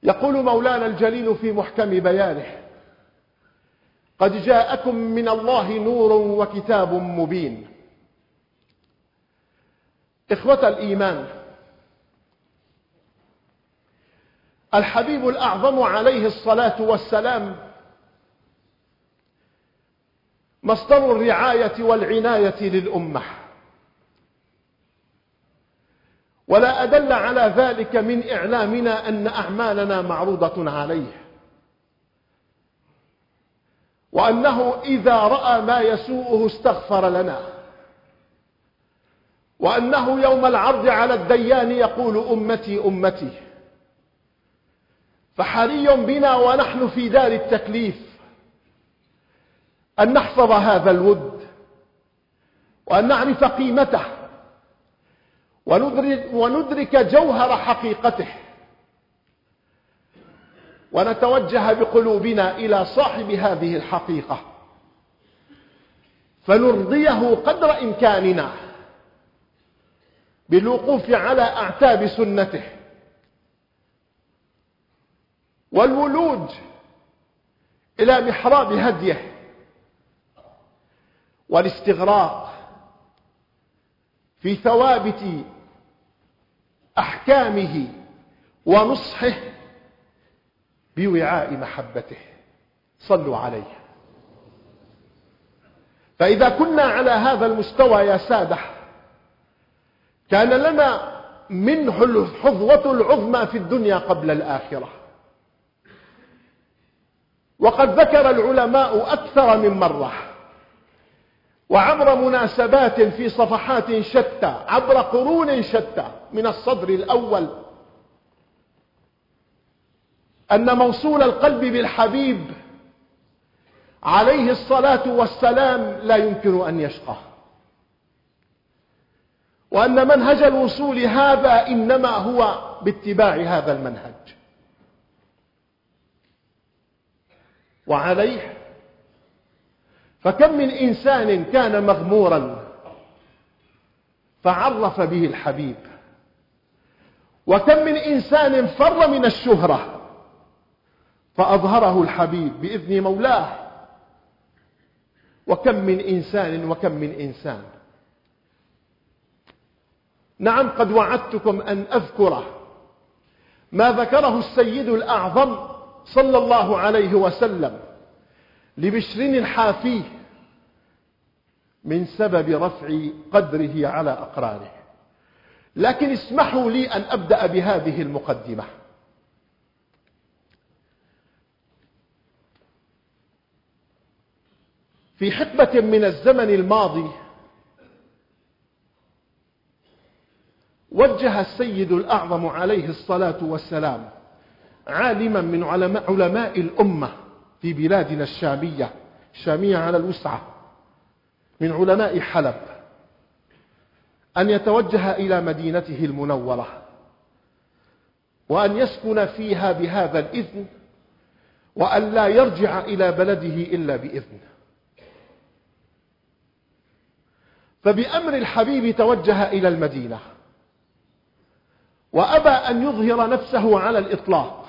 يقول مولانا الجليل في محكم بيانه: قد جاءكم من الله نور وكتاب مبين. إخوة الإيمان، الحبيب الأعظم عليه الصلاة والسلام مصدر الرعاية والعناية للأمة، ولا أدل على ذلك من إعلامنا أن أعمالنا معروضة عليه، وأنه إذا رأى ما يسوءه استغفر لنا، وأنه يوم العرض على الديان يقول أمتي أمتي. فحري بنا ونحن في دار التكليف أن نحفظ هذا الود، وأن نعرف قيمته، وندرك جوهر حقيقته، ونتوجه بقلوبنا إلى صاحب هذه الحقيقة فنرضيه قدر إمكاننا بالوقوف على أعتاب سنته والولوج إلى محراب هديه والاستغراق في ثوابت أحكامه ونصحه بوعاء محبته. صلوا عليه. فإذا كنا على هذا المستوى يا سادة كان لنا منه الحظوة العظمى في الدنيا قبل الآخرة. وقد ذكر العلماء أكثر من مرة وعبر مناسبات في صفحات شتى عبر قرون شتى من الصدر الأول أن موصول القلب بالحبيب عليه الصلاة والسلام لا يمكن أن يشقى، وأن منهج الوصول هذا إنما هو باتباع هذا المنهج. وعليه فكم من إنسان كان مغمورا فعرف به الحبيب، وكم من إنسان فر من الشهرة فأظهره الحبيب بإذن مولاه، وكم من إنسان. نعم، قد وعدتكم أن أذكر ما ذكره السيد الأعظم صلى الله عليه وسلم لبشر الحافي من سبب رفع قدره على أقرانه، لكن اسمحوا لي أن أبدأ بهذه المقدمة. في حقبة من الزمن الماضي وجه السيد الأعظم عليه الصلاة والسلام عالما من علماء الأمة في بلادنا الشامية على الوسعة من علماء حلب أن يتوجه إلى مدينته المنورة وأن يسكن فيها بهذا الإذن، وأن لا يرجع إلى بلده إلا بإذن. فبأمر الحبيب توجه إلى المدينة وأبى أن يظهر نفسه على الإطلاق،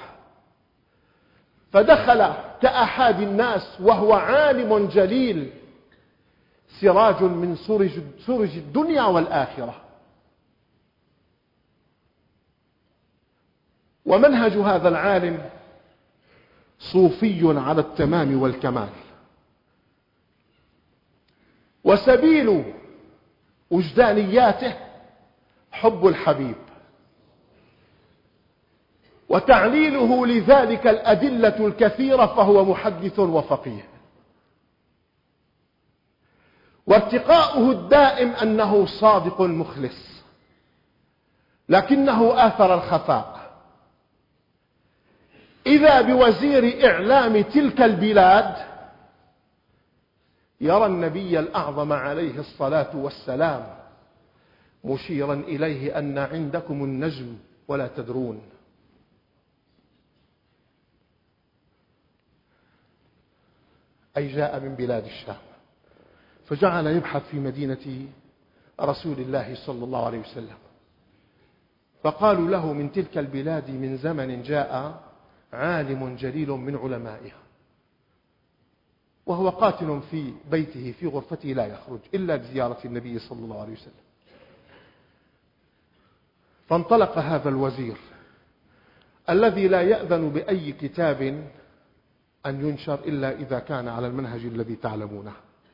فدخل كأحد الناس وهو عالم جليل سراج من سرج الدنيا والآخرة. ومنهج هذا العالم صوفي على التمام والكمال، وسبيل وجدانياته حب الحبيب، وتعليله لذلك الأدلة الكثيرة، فهو محدث وفقيه. وارتقاؤه الدائم أنه صادق مخلص، لكنه آثر الخفاء. إذا بوزير إعلام تلك البلاد يرى النبي الأعظم عليه الصلاة والسلام مشيرا إليه أن عندكم النجم ولا تدرون. أي جاء من بلاد الشام، فجعل يبحث في مدينة رسول الله صلى الله عليه وسلم، فقالوا له من تلك البلاد من زمن جاء عالم جليل من علمائها، وهو قاتل في بيته في غرفته لا يخرج إلا لزيارة النبي صلى الله عليه وسلم. فانطلق هذا الوزير الذي لا يأذن بأي كتاب أن ينشر إلا إذا كان على المنهج الذي تعلمونه،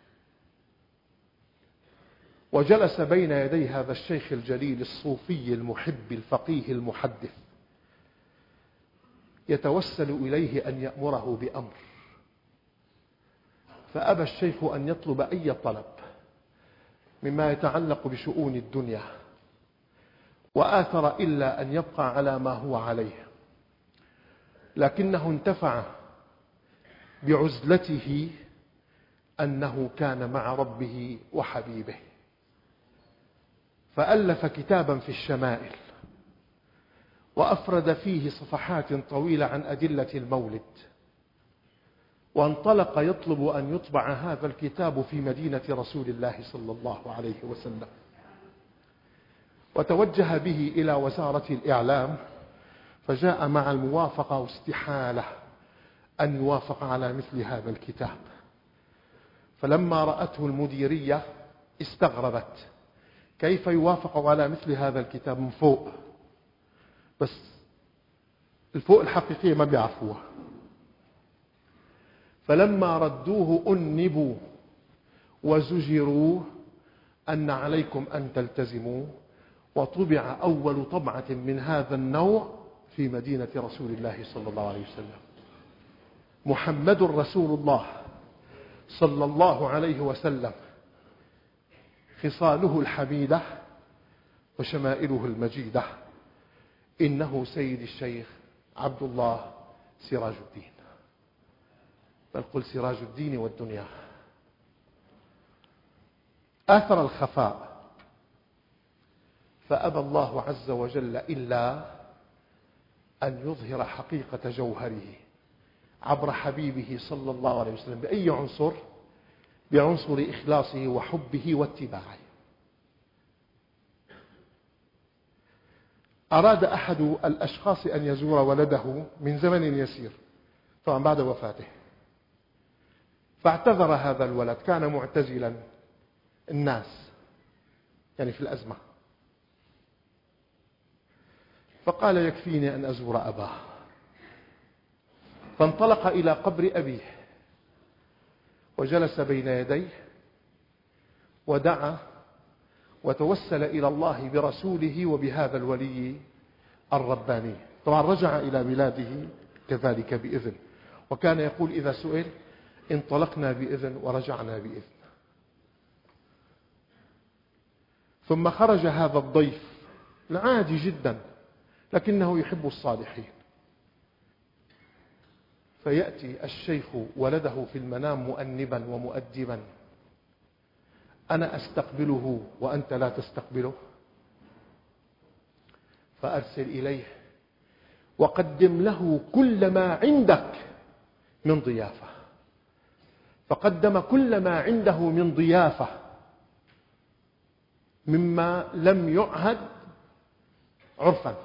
وجلس بين يدي هذا الشيخ الجليل الصوفي المحب الفقيه المحدث يتوسل إليه أن يأمره بأمر، فأبى الشيخ أن يطلب أي طلب مما يتعلق بشؤون الدنيا، وآثر إلا أن يبقى على ما هو عليه، لكنه انتفع بعزلته أنه كان مع ربه وحبيبه، فألف كتابا في الشمائل وأفرد فيه صفحات طويلة عن أدلة المولد، وانطلق يطلب أن يطبع هذا الكتاب في مدينة رسول الله صلى الله عليه وسلم، وتوجه به إلى وزارة الإعلام، فجاء مع الموافقة واستحالة أن يوافق على مثل هذا الكتاب. فلما رأته المديرية استغربت، كيف يوافق على مثل هذا الكتاب من فوق، بس الفوق الحقيقية ما بيعرفوها. فلما ردوه أنبوا وزجروا أن عليكم أن تلتزموا، وطبع أول طبعة من هذا النوع في مدينة رسول الله صلى الله عليه وسلم. محمد رسول الله صلى الله عليه وسلم، خصاله الحميدة وشمائله المجيدة، إنه سيد الشيخ عبد الله سراج الدين، بل قل سراج الدين والدنيا. آثر الخفاء، فأبى الله عز وجل إلا أن يظهر حقيقة جوهره عبر حبيبه صلى الله عليه وسلم. بأي عنصر؟ بعنصر إخلاصه وحبه واتباعه. أراد أحد الأشخاص أن يزور ولده من زمن يسير، طبعا بعد وفاته، فاعتذر هذا الولد، كان معتزلا الناس يعني في الأزمة، فقال يكفيني أن أزور أباه، فانطلق إلى قبر أبيه وجلس بين يديه ودعا وتوسل إلى الله برسوله وبهذا الولي الرباني. طبعا رجع إلى بلاده كذلك بإذن، وكان يقول إذا سئل: انطلقنا بإذن ورجعنا بإذن. ثم خرج هذا الضيف العادي جدا لكنه يحب الصالحين، فيأتي الشيخ ولده في المنام مؤنبا ومؤدبا: أنا أستقبله وأنت لا تستقبله، فأرسل إليه وقدم له كل ما عندك من ضيافة. فقدم كل ما عنده من ضيافة مما لم يعهد عرفا،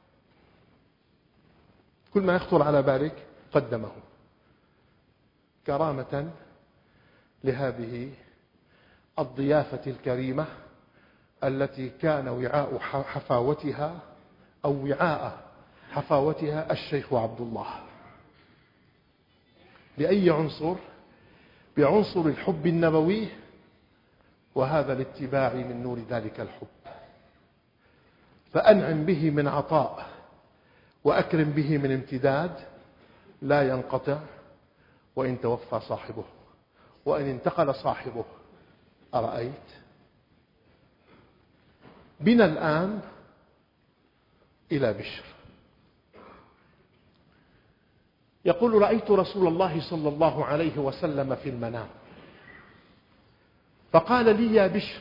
كل ما يخطر على بالك قدمه كرامة لهذه الضيافة الكريمة التي كان وعاء حفاوتها أو وعاء حفاوتها الشيخ عبد الله. بأي عنصر؟ بعنصر الحب النبوي، وهذا الاتباع من نور ذلك الحب. فأنعم به من عطاء وأكرم به من امتداد لا ينقطع، وإن توفى صاحبه وإن انتقل صاحبه. أرأيت؟ بنا الآن إلى بشر. يقول: رأيت رسول الله صلى الله عليه وسلم في المنام، فقال لي: يا بشر،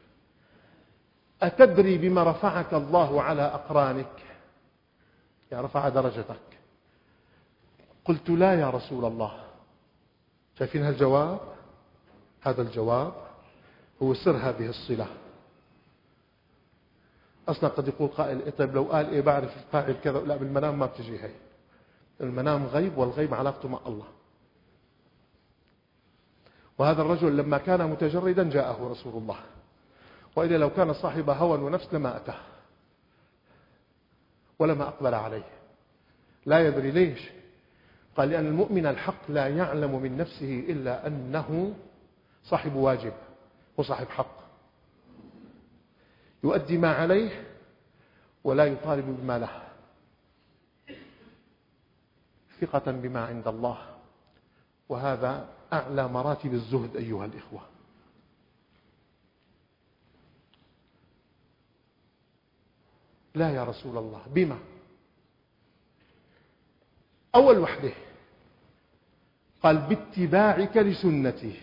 أتدري بما رفعك الله على أقرانك؟ يعني رفع درجتك. قلت: لا يا رسول الله. شايفين هالجواب؟ هذا الجواب هو سر هذه الصلة. أصلا قد يقول قائل: طيب لو قال بعرف فاعل كذا، لا، بالمنام ما بتجي هي. المنام غيب، والغيب علاقته مع الله. وهذا الرجل لما كان متجردا جاءه رسول الله، وإذا لو كان صاحب هوى ونفس لما أتاه ولما أقبل عليه. لا يدري ليش؟ قال لأن المؤمن الحق لا يعلم من نفسه إلا أنه صاحب واجب وصاحب حق، يؤدي ما عليه ولا يطالب بما له، ثقة بما عند الله. وهذا أعلى مراتب الزهد أيها الإخوة. لا يا رسول الله، بما؟ أول وحده قال باتباعك لسنتي.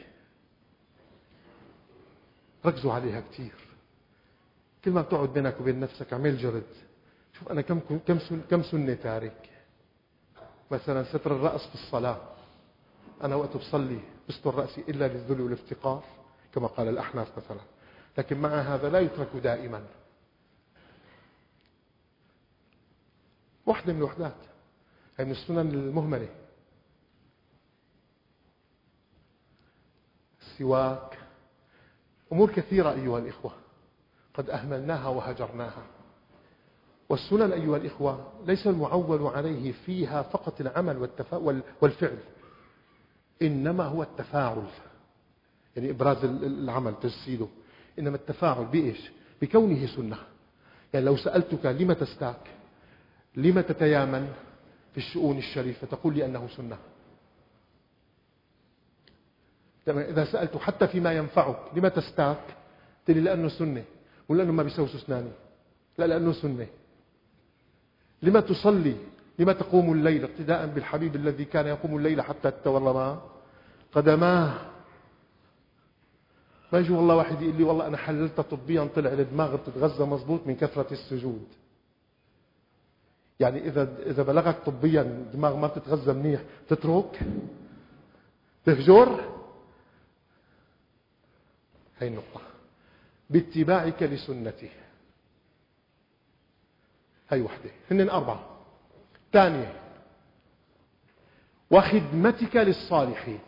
ركزوا عليها كثير. كل ما بتقعد بينك وبين نفسك اعمل جرد، شوف أنا كم سنة تارك. مثلا ستر الرأس في الصلاة، أنا وقت بصلي بستر رأسي إلا للذل والافتقار كما قال الأحناف مثلا، لكن مع هذا لا يترك دائما. واحدة من الوحدات هي من السنن المهملة. السواك، أمور كثيرة أيها الإخوة قد أهملناها وهجرناها. والسنن أيها الإخوة ليس المعول عليه فيها فقط العمل والفعل، إنما هو التفاعل، يعني إبراز العمل تجسيده، إنما التفاعل بإيش؟ بكونه سنة. يعني لو سألتك لما تستاك، لما تتيامن في الشؤون الشريفة، تقول لي أنه سنة. إذا سألت حتى فيما ينفعك لما تستاك، تقول لي لأنه سنة، ولا لأنه ما بيسوس أسناني، لا لأنه سنة. لما تصلي، لما تقوم الليل، اقتداء بالحبيب الذي كان يقوم الليل حتى تتورما قدماه. ما يجي والله واحد يقول لي والله أنا حللت طبيا طلع الدماغ بتتغذى مضبوط من كثرة السجود. يعني إذا بلغك طبيا الدماغ ما بتتغذى منيح تترك تهجر. هاي النقطة، باتباعك لسنته. هاي وحدة. هن 4. ثانية، وخدمتك للصالحين.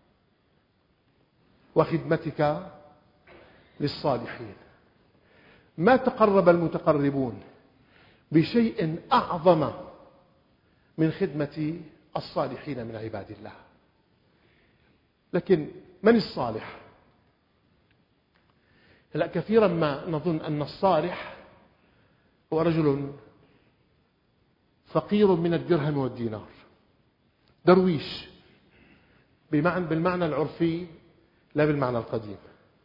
وخدمتك للصالحين. ما تقرب المتقربون بشيء أعظم من خدمة الصالحين من عباد الله. لكن من الصالح؟ هلا كثيرا ما نظن أن الصالح هو رجل فقير من الدرهم والدينار، درويش بالمعنى العرفي لا بالمعنى القديم.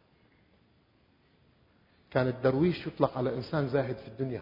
كان الدرويش يطلق على إنسان زاهد في الدنيا.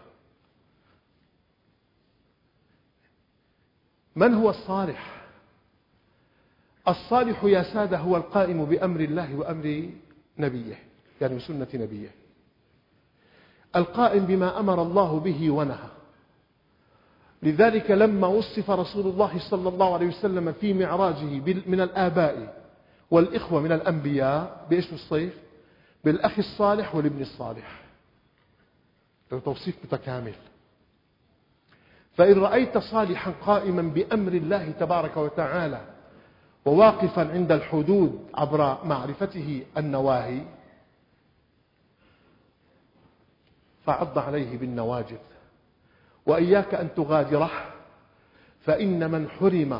من هو الصالح؟ الصالح يا سادة هو القائم بأمر الله وأمر نبيه، يعني سنة نبيه، القائم بما أمر الله به ونهى. لذلك لما وصف رسول الله صلى الله عليه وسلم في معراجه من الآباء والإخوة من الأنبياء بإيش الصيف؟ بالأخ الصالح والابن الصالح. توصيف متكامل. فإن رأيت صالحا قائما بأمر الله تبارك وتعالى وواقفا عند الحدود عبر معرفته النواهي، فعض عليه بالنواجذ، وإياك أن تغادره. فإن من حرم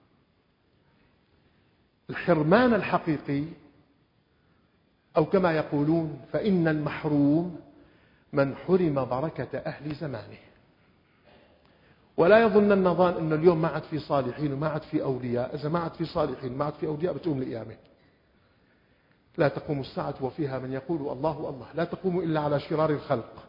الحرمان الحقيقي، أو كما يقولون فإن المحروم من حرم بركة أهل زمانه. ولا يظن النظام أنه اليوم ما عاد في صالحين وما عاد في أولياء. إذا ما عاد في صالحين ما عاد في أولياء بتقوم القيامة. لا تقوم الساعة وفيها من يقول الله الله، لا تقوم إلا على شرار الخلق،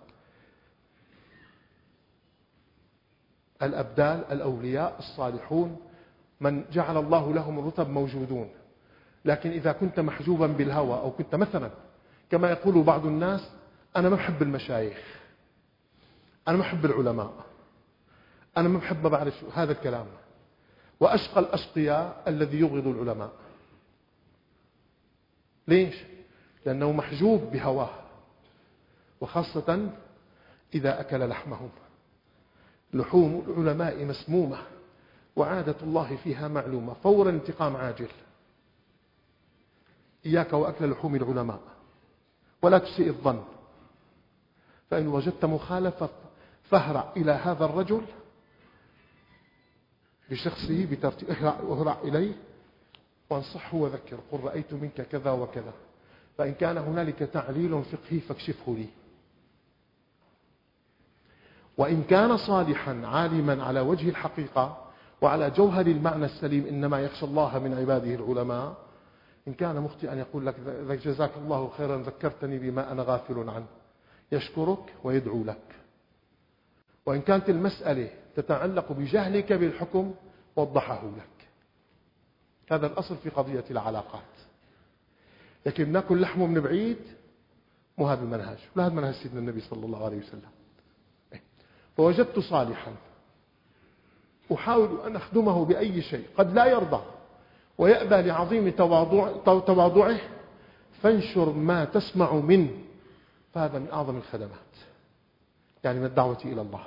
الأبدال الأولياء الصالحون من جعل الله لهم الرتب موجودون. لكن إذا كنت محجوبا بالهوى، أو كنت مثلا كما يقول بعض الناس أنا ما بحب المشايخ، أنا ما بحب العلماء، أنا ما بحب ما بعرف هذا الكلام. وأشقى الأشقياء الذي يبغض العلماء. ليش؟ لأنه محجوب بهواه، وخاصة إذا أكل لحمهم. لحوم العلماء مسمومة، وعادة الله فيها معلومة، فور انتقام عاجل. إياك وأكل لحوم العلماء، ولا تسيء الظن، فإن وجدت مخالفة فاهرع إلى هذا الرجل بشخصه اهرع إليه وانصحه وذكر، قل رأيت منك كذا وكذا، فإن كان هنالك تعليل فقهي فاكشفه لي. وإن كان صالحا عالما على وجه الحقيقة وعلى جوهر المعنى السليم، إنما يخشى الله من عباده العلماء، إن كان مخطئا يقول لك جزاك الله خيرا ذكرتني بما أنا غافل عنه، يشكرك ويدعو لك. وإن كانت المسألة تتعلق بجهلك بالحكم وضحه لك. هذا الأصل في قضية العلاقات. لكن ناكل لحمه من بعيد، مو هذا المنهج، ولا هذا منهج سيدنا النبي صلى الله عليه وسلم. فوجدت صالحا أحاول أن أخدمه بأي شيء، قد لا يرضى ويأبى لعظيم تواضعه، فانشر ما تسمع منه، فهذا من أعظم الخدمات، يعني من الدعوة إلى الله.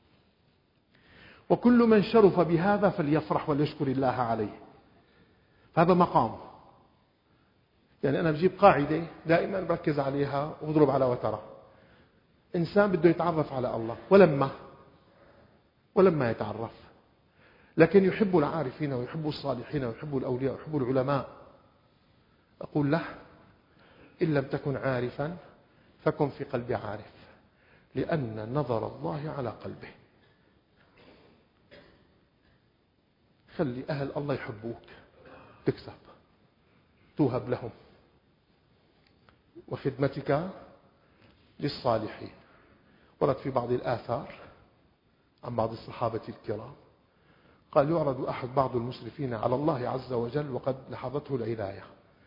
وكل من شرف بهذا فليفرح وليشكر الله عليه، فهذا مقام. يعني أنا بجيب قاعدة دائما بركز عليها وبضرب على وترة. إنسان بده يتعرف على الله ولما يتعرف، لكن يحب العارفين ويحب الصالحين ويحب الأولياء ويحب العلماء، أقول له إن لم تكن عارفا فكن في قلب عارف، لأن نظر الله على قلبه. خلي أهل الله يحبوك، تكسب، توهب لهم. وخدمتك للصالحين. ورد في بعض الآثار عن بعض الصحابة الكرام قال يعرض بعض المسرفين على الله عز وجل وقد لحظته العناية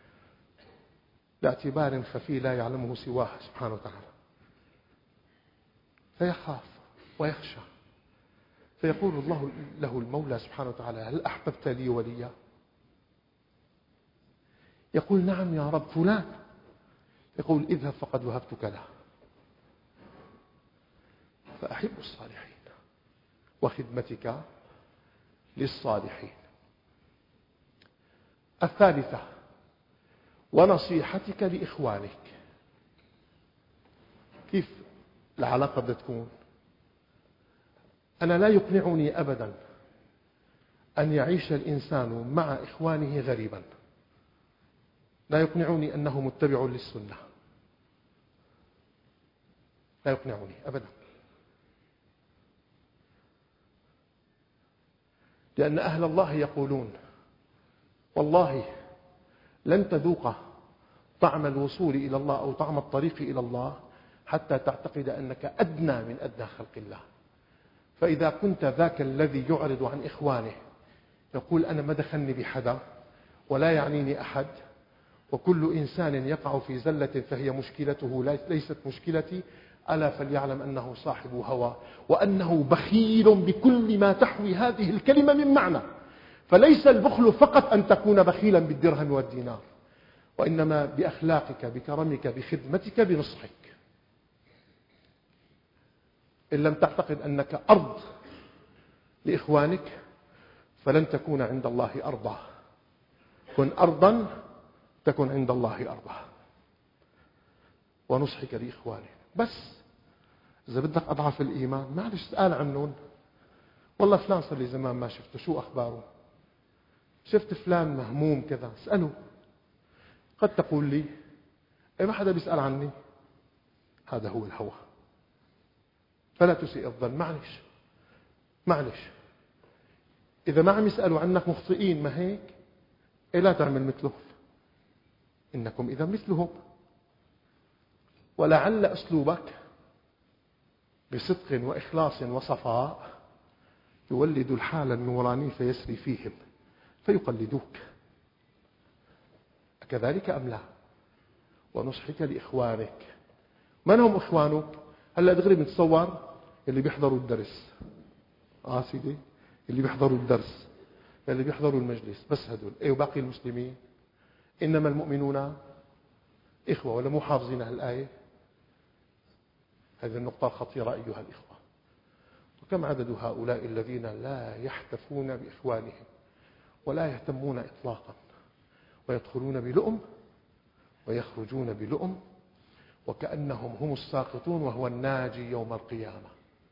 لاعتبار خفي لا يعلمه سواه سبحانه وتعالى، فيخاف ويخشى، فيقول الله له المولى سبحانه وتعالى هل أحببت لي وليا؟ يقول نعم يا رب فلان. يقول اذهب فقد وهبتك له. فأحب الصالحين وخدمتك للصالحين. الثالثة ونصيحتك لإخوانك. كيف العلاقة بدها تكون؟ أنا لا يقنعني أبدا أن يعيش الإنسان مع إخوانه غريبا، لا يقنعني أنه متبع للسنة، لا يقنعني أبدا. لأن أهل الله يقولون والله لن تذوق طعم الوصول إلى الله أو طعم الطريق إلى الله حتى تعتقد أنك أدنى من أدنى خلق الله. فإذا كنت ذاك الذي يعرض عن إخوانه يقول أنا ما دخلني بحدا ولا يعنيني أحد، وكل إنسان يقع في زلة فهي مشكلته ليست مشكلتي، ألا فليعلم أنه صاحب هوى وأنه بخيل بكل ما تحوي هذه الكلمة من معنى. فليس البخل فقط أن تكون بخيلا بالدرهم والدينار، وإنما بأخلاقك، بكرمك، بخدمتك، بنصحك. إن لم تعتقد أنك أرض لإخوانك فلن تكون عند الله أرضا. كن أرضا تكن عند الله أرضا. ونصحك لإخوانك. بس إذا بدك أضعف الإيمان معلش اسأل عنهم، والله فلان صار لي زمان ما شفته، شو أخباره؟ شفت فلان مهموم كذا، اسأله. قد تقول لي إيه ما حدا بيسأل عني. هذا هو الهوى. فلا تسيء الظن. معلش إذا ما عم يسألوا عنك مخطئين ما هيك، إيه لا تعمل مثلهم، إنكم إذا مثلهم. ولعل أسلوبك بصدق وإخلاص وصفاء يولد الحال النوراني فيسري فيهم فيقلدوك. كذلك أم لا؟ ونصحك لإخوانك. من هم إخوانك؟ هلأ دغري بنتصور اللي بيحضروا الدرس، سيدي، اللي بيحضروا الدرس، اللي بيحضروا المجلس، بس هدول. وباقي المسلمين إنما المؤمنون إخوة. ولا مو حافظين هالآية؟ هذه النقطة الخطيرة أيها الإخوة. كم عدد هؤلاء الذين لا يحتفون بإخوانهم ولا يهتمون إطلاقا، ويدخلون بلؤم ويخرجون بلؤم، وكأنهم هم الساقطون وهو الناجي يوم القيامة.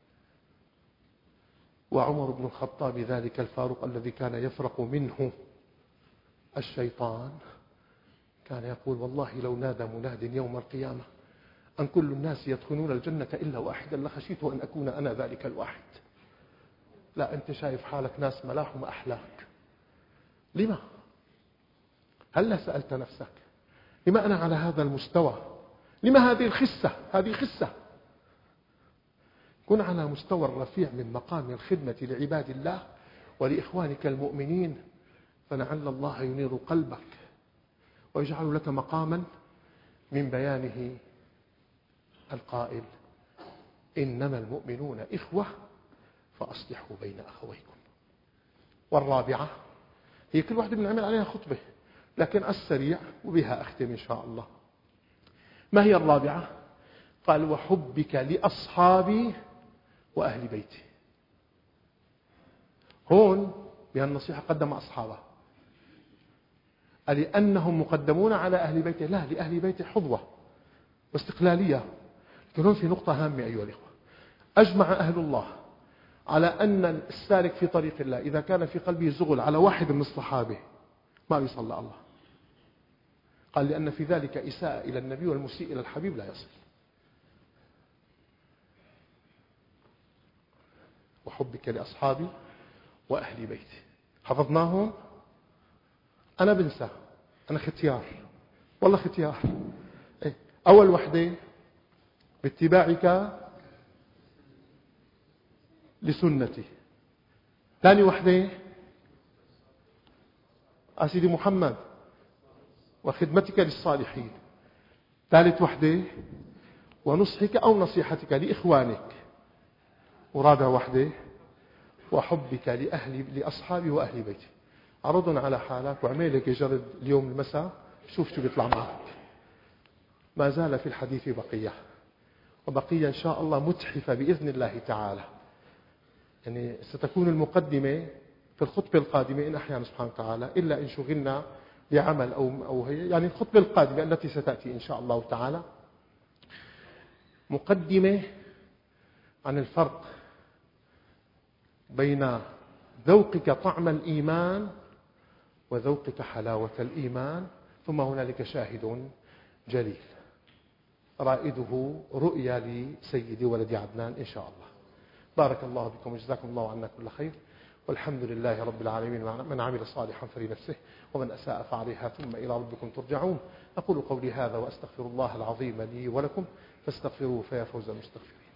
وعمر بن الخطاب ذلك الفاروق الذي كان يفرق منه الشيطان كان يقول: والله لو نادى مناد يوم القيامة أن كل الناس يدخلون الجنة إلا واحدا لخشيت أن أكون أنا ذلك الواحد. لا، أنت شايف حالك ناس ملاحم أحلاك. لما؟ هل سألت نفسك لما أنا على هذا المستوى؟ لما هذه الخسة؟ هذه خسة. كن على مستوى الرفيع من مقام الخدمة لعباد الله ولإخوانك المؤمنين، فلعل الله ينير قلبك ويجعل لك مقاما من بيانه القائل: إنما المؤمنون إخوة فأصلحوا بين أخويكم. والرابعة هي كل واحدة بنعمل عليها خطبة، لكن السريع وبها أختم إن شاء الله. ما هي الرابعة؟ قال: وحبك لأصحابي وأهل بيتي. هون بهالنصيحة قدم أصحابه لأنهم مقدمون على أهل بيته. لا، لأهل بيته حظوة واستقلالية. لكن هون في نقطة هامة أيها الإخوة: أجمع أهل الله على أن السالك في طريق الله إذا كان في قلبه زغل على واحد من الصحابة ما يصلى الله. قال: لأن في ذلك إساءة إلى النبي، والمسيء إلى الحبيب لا يصل. وحبك لأصحابي وأهل بيتي. حفظناهم؟ أنا بنسى، أنا ختيار، والله ختيار. أول وحدة: باتباعك لسنتي. ثاني وحدة: سيدي محمد وخدمتك للصالحين. ثالث وحدة: ونصحك أو نصيحتك لإخوانك. ورابع وحدة: وحبك لأصحابي وأهل بيتي. عرضن على حالك وعمل لك جرد اليوم المساء، شوف شو بيطلع معك. ما زال في الحديث بقية، وبقية إن شاء الله متحفة بإذن الله تعالى. يعني ستكون المقدمة في الخطبة القادمة إن أحيانا سبحانه وتعالى، إلا إن شغلنا بعمل أو هي يعني الخطبة القادمة التي ستأتي إن شاء الله تعالى مقدمة عن الفرق بين ذوقك طعم الإيمان وذوقك حلاوة الإيمان. ثم هنالك شاهد جليل رائده رؤيا لسيدي ولد عدنان إن شاء الله. بارك الله بكم وجزاكم الله عنا كل خير، والحمد لله رب العالمين. من عمل صالحا فلنفسه ومن أساء فعليها، ثم إلى ربكم ترجعون. أقول قولي هذا وأستغفر الله العظيم لي ولكم، فاستغفروه فيا فوز المستغفرين.